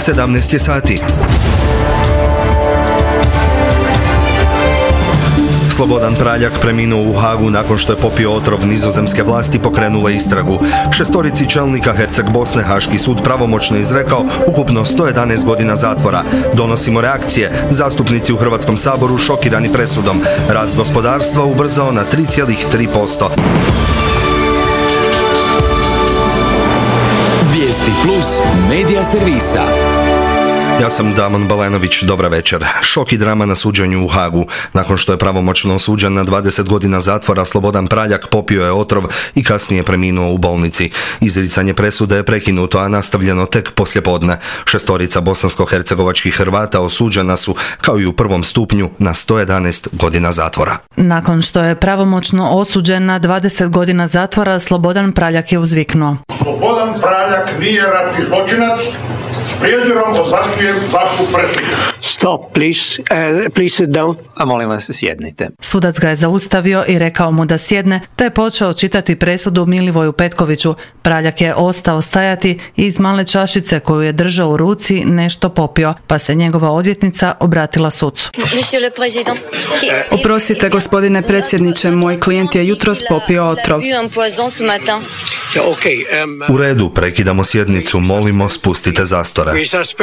17 je sati. Slobodan Praljak preminuo u Hagu nakon što je popio otrov. Nizozemske vlasti pokrenule istragu. 6 čelnika Herceg Bosne Haški sud pravomoćno izrekao ukupno 111 godina zatvora. Donosimo reakcije. Zastupnici u Hrvatskom saboru šokirani presudom. Rast gospodarstva ubrzao na 3,3%. Vijesti plus medija servisa. Ja sam Damon Balenović, dobra večer. Šok i drama na suđenju u Hagu. Nakon što je pravomoćno osuđen na 20 godina zatvora, Slobodan Praljak popio je otrov i kasnije preminuo u bolnici. Izricanje presude je prekinuto, a nastavljeno tek poslijepodne. 6 bosansko-hercegovačkih Hrvata osuđena su, kao i u prvom stupnju, na 111 godina zatvora. Nakon što je pravomoćno osuđen na 20 godina zatvora, Slobodan Praljak je uzviknuo: Slobodan Praljak nije ratni zločinac. S prijezirom odbacujem vašu presudu. Stop, please sit down. A molim vas, sjednite. Sudac ga je zaustavio i rekao mu da sjedne, te je počeo čitati presudu Milivoju Petkoviću. Praljak je ostao stajati i iz male čašice koju je držao u ruci nešto popio, pa se njegova odvjetnica obratila sucu. Oprostite, gospodine predsjedniče, moj klijent je jutros popio otrov. U redu, prekidamo sjednicu, molimo, spustite zastore.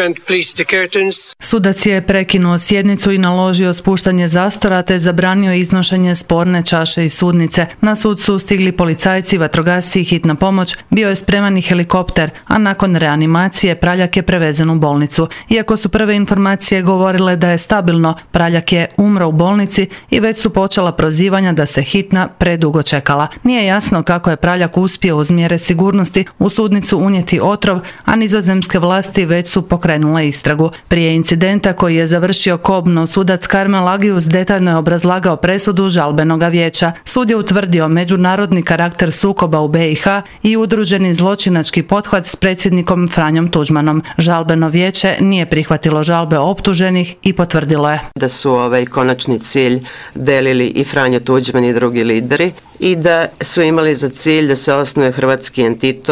Sudac je prekinuo sjednicu i naložio spuštanje zastora te zabranio iznošenje sporne čaše iz sudnice. Na sud su stigli policajci, vatrogasci i hitna pomoć, bio je spreman i helikopter, a nakon reanimacije Praljak je prevezen u bolnicu. Iako su prve informacije govorile da je stabilno, Praljak je umro u bolnici i već su počela prozivanja da se hitna predugo čekala. Nije jasno kako je Praljak uspio uz mjere sigurnosti u sudnicu unijeti otrov, a nizozemske vlasti već su pokrenule istragu. Prije incidenta koji je završio kobno, sudac Karmel Agius detaljno je obrazlagao presudu žalbenoga vijeća. Sud je utvrdio međunarodni karakter sukoba u BiH i udruženi zločinački pothvat s predsjednikom Franjom Tuđmanom. Žalbeno vijeće nije prihvatilo žalbe optuženih i potvrdilo je da su konačni cilj delili i Franjo Tuđman i drugi lideri i da su imali za cilj da se osnuje hrvatski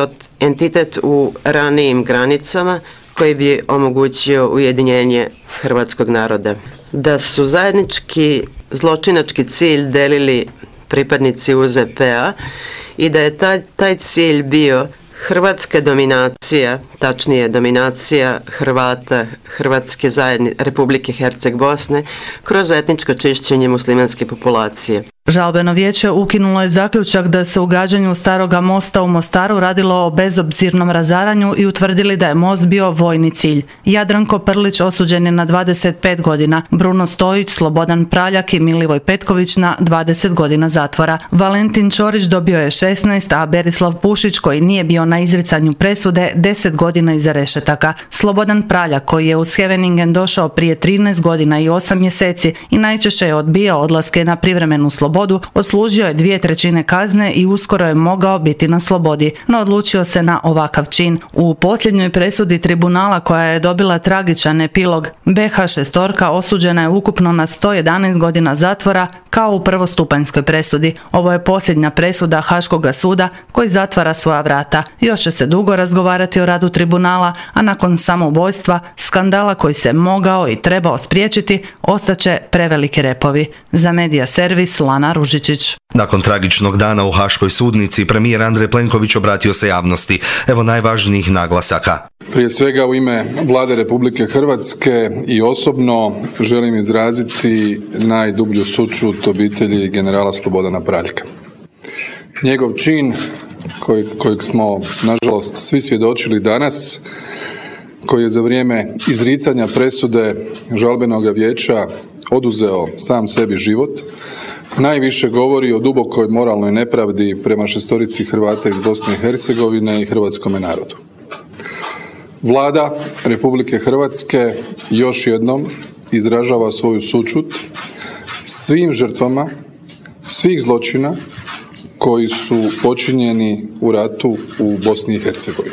entitet u ranijim granicama koji bi omogućio ujedinjenje hrvatskog naroda. Da su zajednički zločinački cilj delili pripadnici UZP-a i da je taj cilj bio hrvatska dominacija, tačnije dominacija Hrvata Hrvatske Republike Herceg Bosne kroz etničko čišćenje muslimanske populacije. Žalbeno vijeće ukinulo je zaključak da se u gađanju Staroga mosta u Mostaru radilo o bezobzirnom razaranju i utvrdili da je most bio vojni cilj. Jadranko Prlić osuđen je na 25 godina, Bruno Stojić, Slobodan Praljak i Milivoj Petković na 20 godina zatvora. Valentin Ćorić dobio je 16, a Berislav Pušić, koji nije bio na izricanju presude, 10 godina iza rešetaka. Slobodan Praljak, koji je u Scheveningen došao prije 13 godina i 8 mjeseci i najčešće je odbijao odlaske na privremenu slobodu, odslužio je 2/3 kazne i uskoro je mogao biti na slobodi, no odlučio se na ovakav čin. U posljednjoj presudi tribunala, koja je dobila tragičan epilog, BH šestorka osuđena je ukupno na 111 godina zatvora kao u prvostupanjskoj presudi. Ovo je posljednja presuda Haškoga suda koji zatvara svoja vrata. Još će se dugo razgovarati o radu tribunala, a nakon samoubojstva, skandala koji se mogao i trebao spriječiti, ostaće preveliki repovi. Za Medija servis Lana Ružičić. Nakon tragičnog dana u Haškoj sudnici, premijer Andrej Plenković obratio se javnosti. Evo najvažnijih naglasaka. Prije svega u ime Vlade Republike Hrvatske i osobno želim izraziti najdublju sućut obitelji generala Slobodana Praljka. Njegov čin, kojeg smo nažalost svi svjedočili danas, koji je za vrijeme izricanja presude žalbenog vijeća oduzeo sam sebi život, najviše govori o dubokoj moralnoj nepravdi prema 6 Hrvata iz Bosne i Hercegovine i hrvatskome narodu. Vlada Republike Hrvatske još jednom izražava svoju sućut svim žrtvama svih zločina koji su počinjeni u ratu u Bosni i Hercegovini.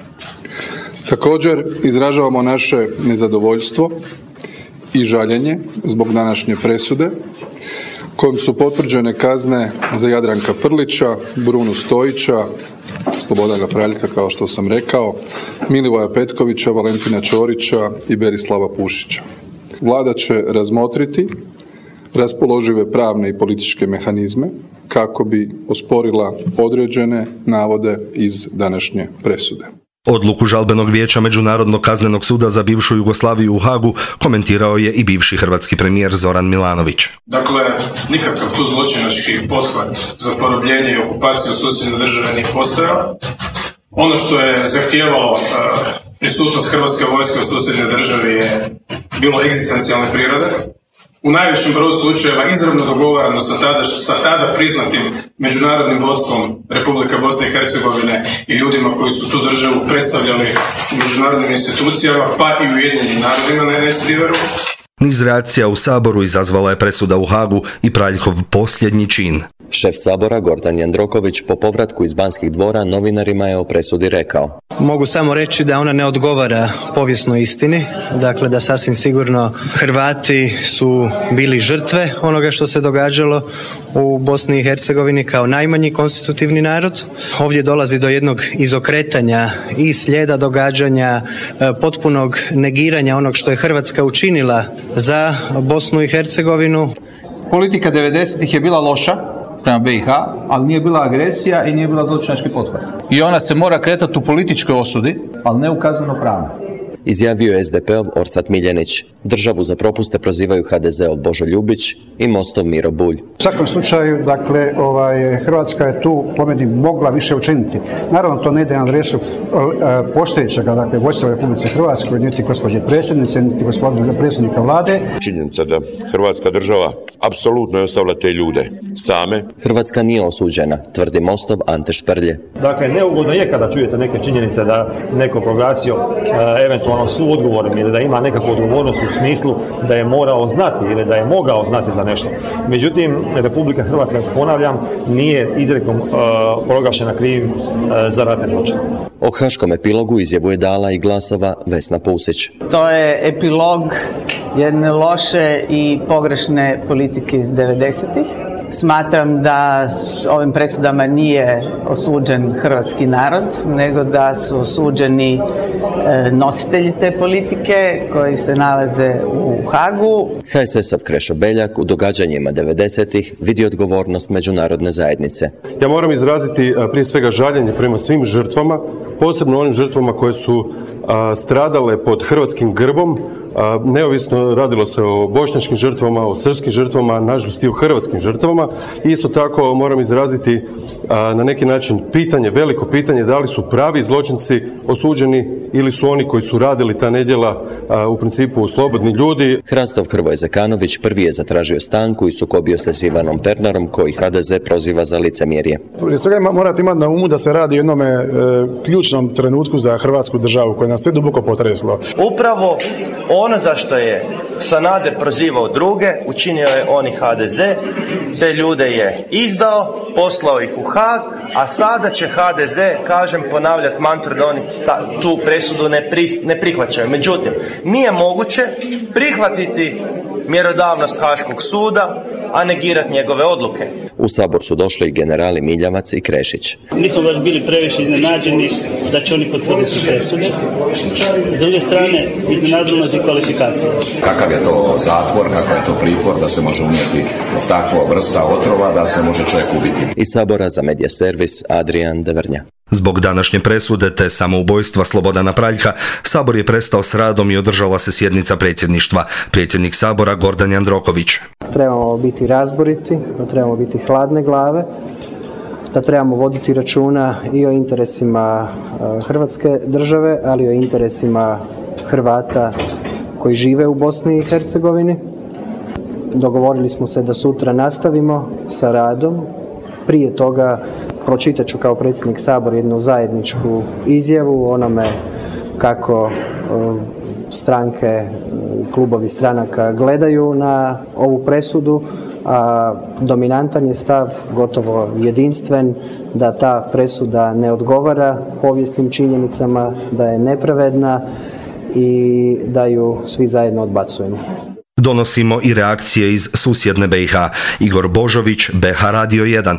Također izražavamo naše nezadovoljstvo i žaljenje zbog današnje presude kojom su potvrđene kazne za Jadranka Prlića, Brunu Stojića, Slobodana Praljka, kao što sam rekao, Milivoja Petkovića, Valentina Ćorića i Berislava Pušića. Vlada će razmotriti raspoložive pravne i političke mehanizme kako bi osporila određene navode iz današnje presude. Odluku žalbenog vijeća Međunarodnog kaznenog suda za bivšu Jugoslaviju u Hagu komentirao je i bivši hrvatski premijer Zoran Milanović. Dakle, nikakav tu zločinački pothvat za porobljenje i okupaciju susjedne države nije postojao. Ono što je zahtijevalo prisutnost hrvatske vojske u susjednoj državi je bilo egzistencijalne prirode. U najvećem broju slučajeva izravno dogovarano sa tada priznatim međunarodnim vodstvom Republike Bosne i Hercegovine i ljudima koji su tu državu predstavljali u međunarodnim institucijama, pa i u Ujedinjenim narodima na NSDV-u. Niz reakcija u Saboru izazvala je presuda u Hagu i Praljkov posljednji čin. Šef Sabora Gordan Jandroković po povratku iz Banskih dvora novinarima je o presudi rekao: Mogu samo reći da ona ne odgovara povijesnoj istini, dakle da sasvim sigurno Hrvati su bili žrtve onoga što se događalo u Bosni i Hercegovini kao najmanji konstitutivni narod. Ovdje dolazi do jednog izokretanja i slijeda događanja, potpunog negiranja onog što je Hrvatska učinila za Bosnu i Hercegovinu. Politika 90-ih je bila loša prema BiH, ali nije bila agresija i nije bila zločinački pothvat. I ona se mora kretati u političkoj osudi, ali ne u kazneno-pravnoj. Izjavio je SDP-ov Orsat Miljenić. Državu za propuste prozivaju HDZ-ov Božo Ljubić i Mostov Miro Bulj. U svakom slučaju, dakle, Hrvatska je tu po meni mogla više učiniti. Naravno, to ne ide na adresu postojećega, dakle, vodstva u Republici Hrvatskoj, niti gospođe predsjednice, niti gospodina predsjednika vlade. Činjenica da Hrvatska država apsolutno je ostavila te ljude same. Hrvatska nije osuđena, tvrdi Mostov Ante Šprlje. Dakle, neugodno je kada čujete neke činjenice da neko proglasio eventualno suodgovornim ili da ima nekakvu odgovornost u smislu da je morao znati ili da je mogao znati za nešto. Međutim, Republika Hrvatska, ponavljam, nije izrekom proglašena krivim za ratne zločine. O haškom epilogu izjavu je dala i glasova Vesna Pusić. To je epilog jedne loše i pogrešne politike iz 90-ih. Smatram da ovim presudama nije osuđen hrvatski narod, nego da su osuđeni nositelji te politike koji se nalaze u Hagu. HSS-ov Krešo Beljak u događanjima 90-ih vidi odgovornost međunarodne zajednice. Ja moram izraziti prije svega žaljenje prema svim žrtvama, posebno onim žrtvama koje su stradale pod hrvatskim grbom, neovisno radilo se o bošnjačkim žrtvama, o srpskim žrtvama, nažalost i o hrvatskim žrtvama. Isto tako moram izraziti na neki način pitanje, veliko pitanje, da li su pravi zločinci osuđeni ili su oni koji su radili ta nedjela u principu slobodni ljudi. Hrastov Hrvoje Zekanović prvi je zatražio stanku i sukobio se s Ivanom Pernarom koji HDZ proziva za licemjerje. Prije svega morate imati na umu da se radi o jednome ključnom trenutku za hrvatsku državu koje nas sve duboko potreslo. Upravo ono za što je Sanader prozivao druge, učinio je on i HDZ, te ljude je izdao, poslao ih u Haag, a sada će HDZ, kažem, ponavljati mantru da oni tu presudu ne prihvaćaju. Međutim, nije moguće prihvatiti mjerodavnost Haškog suda, a negirati njegove odluke. U Sabor su došli i generali Miljavac i Krešić. Nismo baš bili previše iznenađeni da će oni potvrditi presude. S druge strane, iznenadilo nas i kvalifikacija. Kakav je to zatvor, kakav je to pritvor, da se može unijeti takva vrsta otrova, da se može čovjek ubiti. Iz Sabora za Medija servis Adrian Devrnja. Zbog današnje presude te samoubojstva Slobodana Praljka, Sabor je prestao s radom i održala se sjednica predsjedništva. Predsjednik Sabora Gordan Jandroković. Trebamo biti razboriti, da trebamo biti hladne glave, da trebamo voditi računa i o interesima Hrvatske države, ali i o interesima Hrvata koji žive u Bosni i Hercegovini. Dogovorili smo se da sutra nastavimo sa radom. Prije toga pročitat ću kao predsjednik Sabora jednu zajedničku izjavu o onome kako stranke, klubovi stranaka gledaju na ovu presudu, a dominantan je stav, gotovo jedinstven, da ta presuda ne odgovara povijesnim činjenicama, da je nepravedna i da ju svi zajedno odbacujemo. Donosimo i reakcije iz susjedne BiH. Igor Božović, BiH Radio 1.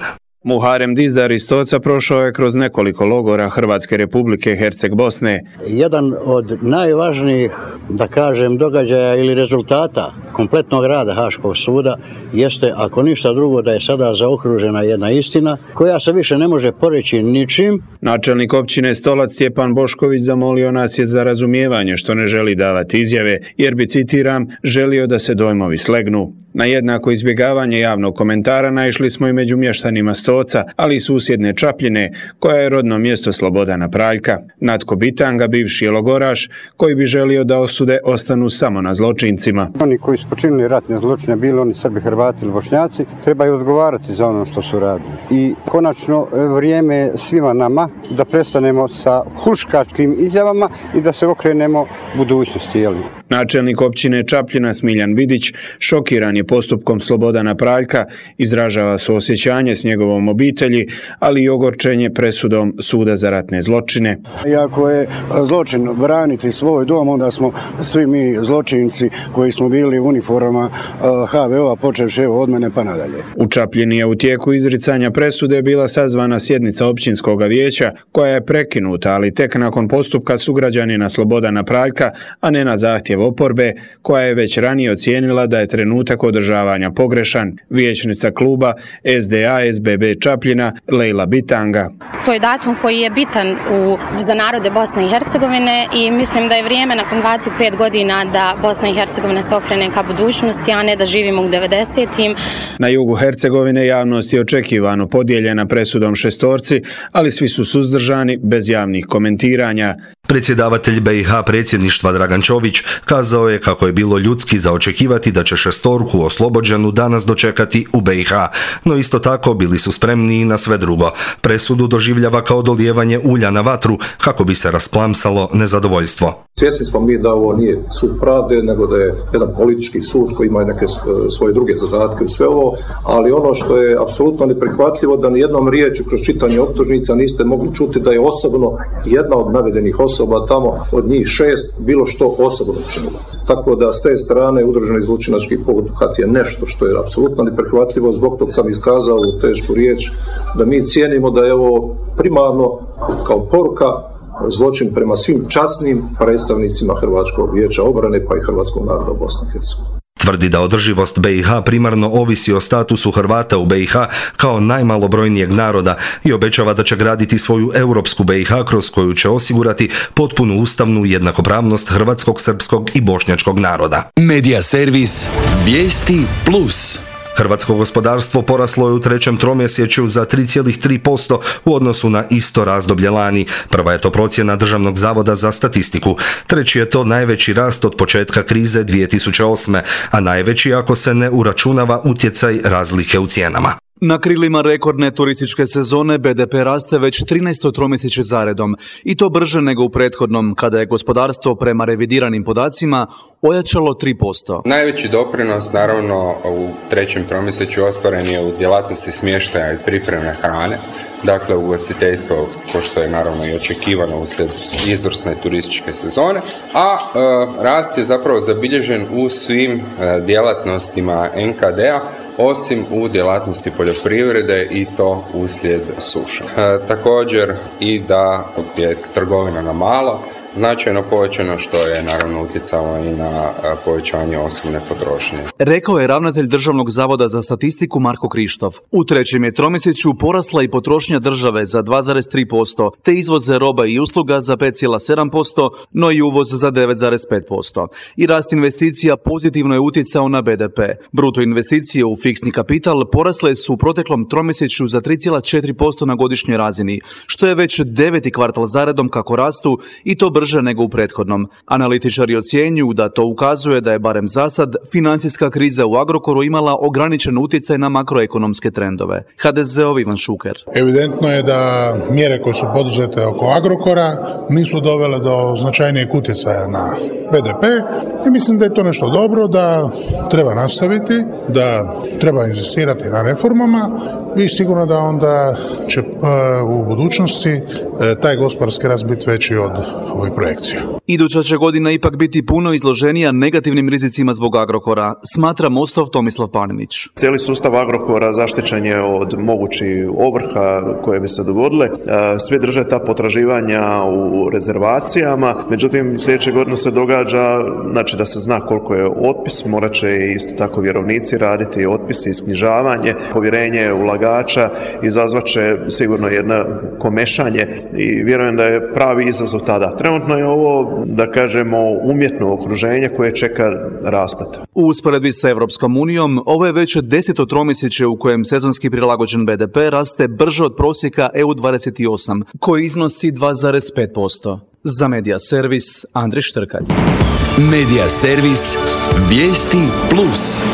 Muharem Dizdar iz Stoca prošao je kroz nekoliko logora Hrvatske Republike Herceg Bosne. Jedan od najvažnijih, da kažem, događaja ili rezultata kompletnog rada Haškog suda jeste, ako ništa drugo, da je sada zaokružena jedna istina koja se više ne može poreći ničim. Načelnik općine Stolac Stjepan Bošković zamolio nas je za razumijevanje što ne želi davati izjave, jer bi, citiram, želio da se dojmovi slegnu. Na jednako izbjegavanje javnog komentara naišli smo i među mještanima Stoca, ali i susjedne Čapljine, koja je rodno mjesto Slobodana Praljka. Natko Bitanga, bivši je logoraš, koji bi želio da osude ostanu samo na zločincima. Oni koji su počinili ratne zločine, bili oni Srbi, Hrvati ili Bošnjaci, trebaju odgovarati za ono što su radili. I konačno vrijeme je svima nama da prestanemo sa huškačkim izjavama i da se okrenemo budućnosti. Načelnik općine Čapljina Smiljan Vidić šokiran je postupkom Slobodana Praljka, izražava suosjećanje s njegovom obitelji, ali i ogorčenje presudom Suda za ratne zločine. Iako je zločin braniti svoj dom, onda smo svi mi zločinci koji smo bili u uniformama HVO-a, počevši od mene pa nadalje. U Čapljini je u tijeku izricanja presude bila sazvana sjednica općinskog vijeća, koja je prekinuta, ali tek nakon postupka sugrađanina Slobodana Praljka, a ne na zahtjev oporbe, koja je već ranije ocijenila da je trenutak održavanja pogrešan. Vijećnica kluba SDA SBB Čapljina Lejla Bitanga. To je datum koji je bitan za narode Bosne i Hercegovine i mislim da je vrijeme nakon 25 godina da Bosna i Hercegovina se okrene ka budućnosti, a ne da živimo u 90-im. Na jugu Hercegovine javnost je očekivano podijeljena presudom šestorci, ali svi su suzdržani bez javnih komentiranja. Predsjedavatelj BiH predsjedništva Dragan Čović kazao je kako je bilo ljudski za očekivati da će šestorku oslobođenu danas dočekati u BiH, no isto tako bili su spremni i na sve drugo. Presudu doživljava kao dolijevanje ulja na vatru kako bi se rasplamsalo nezadovoljstvo. Svjesni smo mi da ovo nije sud pravde, nego da je jedan politički sud koji ima neke svoje druge zadatke u sve ovo, ali ono što je apsolutno neprihvatljivo da nijednom riječju kroz čitanje optužnica niste mogli čuti da je osobno jedna od navedenih osoba tamo od njih 6 bilo što osobno učinilo. Tako da s te strane udruženi zločinački pothvat je nešto što je apsolutno neprihvatljivo, zbog tog sam iskazao u tešku riječ da mi cijenimo da je ovo primarno kao poruka zločin prema svim časnim predstavnicima Hrvatskog vijeća obrane pa i hrvatskog naroda u Bosni i Hercegovini. Tvrdi da održivost BiH primarno ovisi o statusu Hrvata u BiH kao najmalobrojnijeg naroda i obećava da će graditi svoju europsku BiH kroz koju će osigurati potpunu ustavnu jednakopravnost hrvatskog, srpskog i bošnjačkog naroda. Medija servis Vijesti Plus. Hrvatsko gospodarstvo poraslo je u trećem tromjesečju za 3,3% u odnosu na isto razdoblje lani. Prva je to procjena Državnog zavoda za statistiku. Treći je to najveći rast od početka krize 2008. a najveći ako se ne uračunava utjecaj razlike u cijenama. Na krilima rekordne turističke sezone BDP raste već 13. tromjesečje zaredom i to brže nego u prethodnom, kada je gospodarstvo prema revidiranim podacima ojačalo 3%. Najveći doprinos, naravno, u trećem tromjesečju ostvaren je u djelatnosti smještaja i pripreme hrane, dakle ugostiteljstvo, ko što je naravno i očekivano uslijed izvrsne turističke sezone, a rast je zapravo zabilježen u svim djelatnostima NKD-a, osim u djelatnosti poljoprivrede i to uslijed suše. Također i da je trgovina na malo značajno povećano, što je naravno utjecalo i na povećanje osobne potrošnje. Rekao je ravnatelj Državnog zavoda za statistiku Marko Krištof. U trećem je tromjesečju porasla i potrošnja države za 2,3%, te izvoz roba i usluga za 5,7%, no i uvoz za 9,5%. I rast investicija pozitivno je utjecao na BDP. Bruto investicije u fiksni kapital porasle su u proteklom tromjesečju za 3,4% na godišnjoj razini, što je već 9. kvartal zaredom kako rastu i to brže nego u prethodnom. Analitičari ocjenjuju da to ukazuje da je barem zasad financijska kriza u Agrokoru imala ograničen utjecaj na makroekonomske trendove. HDZ-ov Ivan Šuker. Evidentno je da mjere koje su poduzete oko Agrokora nisu dovele do značajnijeg utjecaja na BDP i mislim da je to nešto dobro, da treba nastaviti, da treba inzistirati na reformama i sigurno da onda će u budućnosti taj gospodarski rast biti veći od ovih projekcija. Iduća će godina ipak biti puno izloženija negativnim rizicima zbog Agrokora, smatra Mostov Tomislav Paninić. Cijeli sustav Agrokora zaštićen je od mogućih ovrha koje bi se dogodile. Svi drže ta potraživanja u rezervacijama, međutim sljedeće godine se događa znači da se zna koliko je otpis, morat će isto tako vjerovnici raditi otpisi, isknjižavanje, povjerenje ulagača izazvat će sigurno jedno komešanje i vjerujem da je pravi izazov tada. Trenutno je ovo, da kažemo, umjetno okruženje koje čeka rasplet. U usporedbi sa Europskom unijom, ovo je već 10. tromjesečje u kojem sezonski prilagođen BDP raste brže od prosjeka EU28, koji iznosi 2,5%. Za Medija Servis, Andrej Štrkalj. Medija Servis, vijesti plus.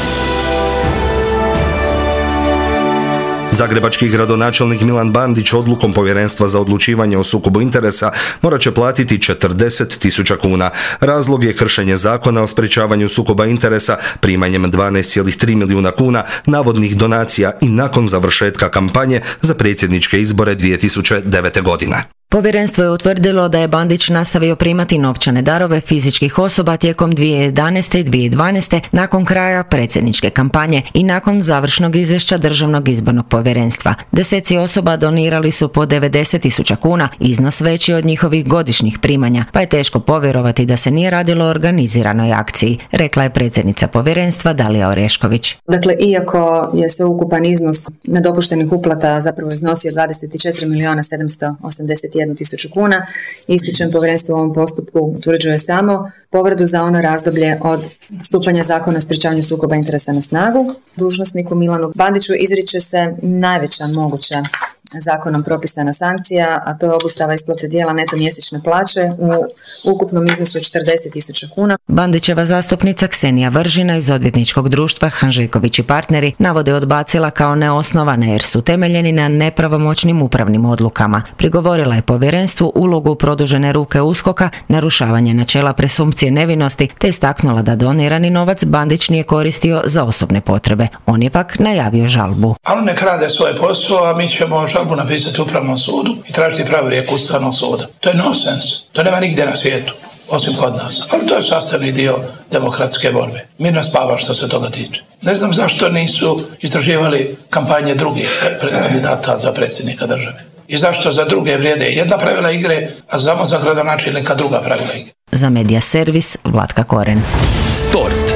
Zagrebački gradonačelnik Milan Bandić odlukom Povjerenstva za odlučivanje o sukobu interesa morat će platiti 40.000 kuna. Razlog je kršenje zakona o sprječavanju sukoba interesa primanjem 12,3 milijuna kuna navodnih donacija i nakon završetka kampanje za predsjedničke izbore 2009. godine. Povjerenstvo je utvrdilo da je Bandić nastavio primati novčane darove fizičkih osoba tijekom 2011. i 2012. nakon kraja predsjedničke kampanje i nakon završnog izvješća Državnog izbornog povjerenstva. Deseci osoba donirali su po 90.000 kuna, iznos veći od njihovih godišnjih primanja, pa je teško povjerovati da se nije radilo o organiziranoj akciji, rekla je predsjednica povjerenstva Dalija Orešković. Dakle, iako je sveukupan iznos nedopuštenih uplata zapravo iznosio 24.781.000 kuna, ističem povjerenstvo u ovom postupku utvrđuje samo povredu za ono razdoblje od stupanja zakona o sprječavanju sukoba interesa na snagu. Dužnosniku Milanu Bandiću izriče se najveća moguća zakonom propisana sankcija, a to je obustava isplate dijela neto mjesečne plaće u ukupnom iznosu 40.000 kuna. Bandićeva zastupnica Ksenija Vržina iz odvjetničkog društva Hanžeković i partneri navode odbacila kao neosnovane jer su temeljeni na nepravomoćnim upravnim odlukama. Prigovorila je povjerenstvu ulogu produžene ruke USKOK-a, narušavanje načela presumpcije nevinosti, te istaknula da donirani novac Bandić nije koristio za osobne potrebe. On je pak najavio žalbu. Ali nek rade svoj posao, a mi ćemo žalbu napisati Upravnom sudu i tražiti pravorijek Ustavnog suda. To je nonsens. To nema nigdje na svijetu, osim kod nas. Ali to je sastavni dio demokratske borbe. Mirno spava što se toga tiče. Ne znam zašto nisu istraživali kampanje drugih kandidata za predsjednika države. I zašto za druge vrijede jedna pravila igre, a samo za gradonačelnika druga pravila igre. Za Medija Servis, Vlatka Koren. Sport.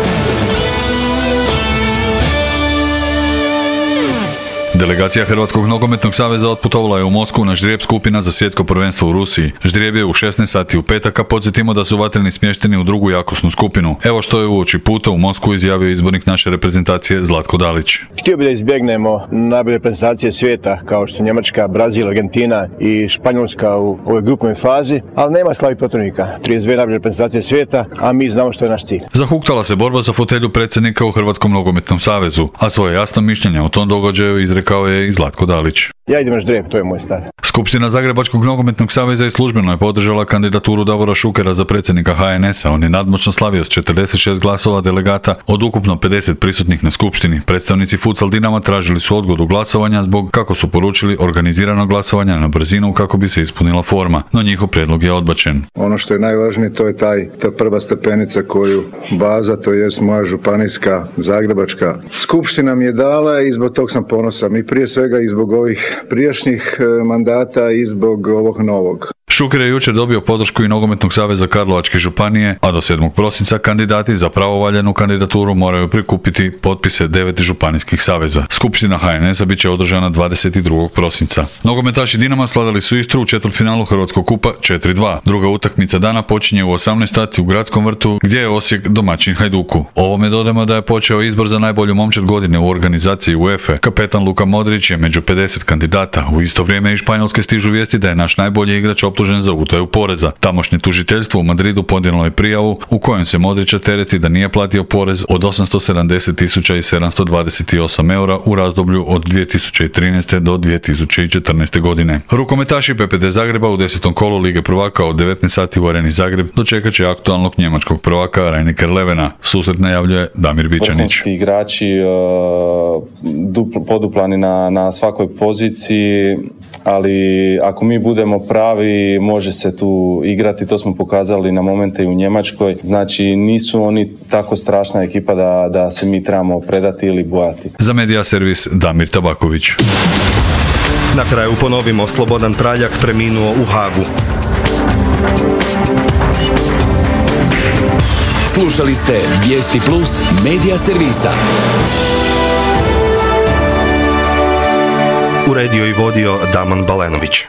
Delegacija Hrvatskog nogometnog saveza otputovala je u Moskvu na ždrijeb skupina za svjetsko prvenstvo u Rusiji. Ždrijeb je u 16 sati u petak, a podsjetimo da su vatreni smješteni u drugu jakosnu skupinu. Evo što je uoči puta u Moskvu izjavio izbornik naše reprezentacije Zlatko Dalić. Htio bi da izbjegnemo najbolje reprezentacije svijeta kao što su Njemačka, Brazil, Argentina i Španjolska u ovoj grupnoj fazi, ali nema slabih protivnika. 32 najbolje reprezentacije svijeta, a mi znamo što je naš cilj. Zahuktala se borba za fotelju predsjednika u Hrvatskom nogometnom savezu, a svoje jasno mišljenje o tom događaju izrekao je i Zlatko Dalić. Ja idem na ždrijeb, to je moj stav. Skupština Zagrebačkog nogometnog saveza i službeno je podržala kandidaturu Davora Šukera za predsjednika HNS-a. On je nadmoćno slavio s 46 glasova delegata od ukupno 50 prisutnih na skupštini. Predstavnici Futsal Dinama tražili su odgodu glasovanja zbog, kako su poručili, organiziranog glasovanja na brzinu kako bi se ispunila forma, no njihov prijedlog je odbačen. Ono što je najvažnije, to je ta prva stepenica koju baza, to jest moja županijska Zagrebačka skupština mi je dala i zbog tog sam ponosan. I prije svega i zbog ovih prijašnjih mandata i zbog ovog novog. Šuker je jučer dobio podršku i Nogometnog saveza Karlovačke županije, a do 7. prosinca kandidati za pravovaljanu kandidaturu moraju prikupiti potpise 9 županijskih saveza. Skupština HNS-a bit će održana 22. prosinca. Nogometaši Dinama slavili su Istru u četvrtfinalu Hrvatskog kupa 4-2. Druga utakmica dana počinje u 18 sati u Gradskom vrtu, gdje je Osijek domaćin Hajduku. Ovome dodajemo da je počeo izbor za najbolju momčad godine u organizaciji UEFA. Kapetan Luka Modrić je među 50 kandidata. U isto vrijeme iz Španjolske stižu vijesti da je naš najbolji igrač optužen za utaju poreza. Tamošnje tužiteljstvo u Madridu podnijelo je prijavu u kojoj se Modrića tereti da nije platio porez od 870.728 eura u razdoblju od 2013. do 2014. godine. Rukometaši PPD Zagreba u 10. kolu Lige prvaka od 19 sati u Areni Zagreb dočekat će aktualnog njemačkog prvaka Rhein-Neckar Levena. Susret najavljuje Damir Bičanić. Vrhunski igrači, poduplani na svakoj poziciji, ali ako mi budemo pravi, može se tu igrati, to smo pokazali na momente i u Njemačkoj, znači nisu oni tako strašna ekipa da se mi trebamo predati ili bojati. Za Medija servis Damir Tabaković. Na kraju ponovimo, Slobodan Praljak preminuo u Hagu. Slušali ste Vijesti Plus Medija servisa. Uredio i vodio Daman Balenović.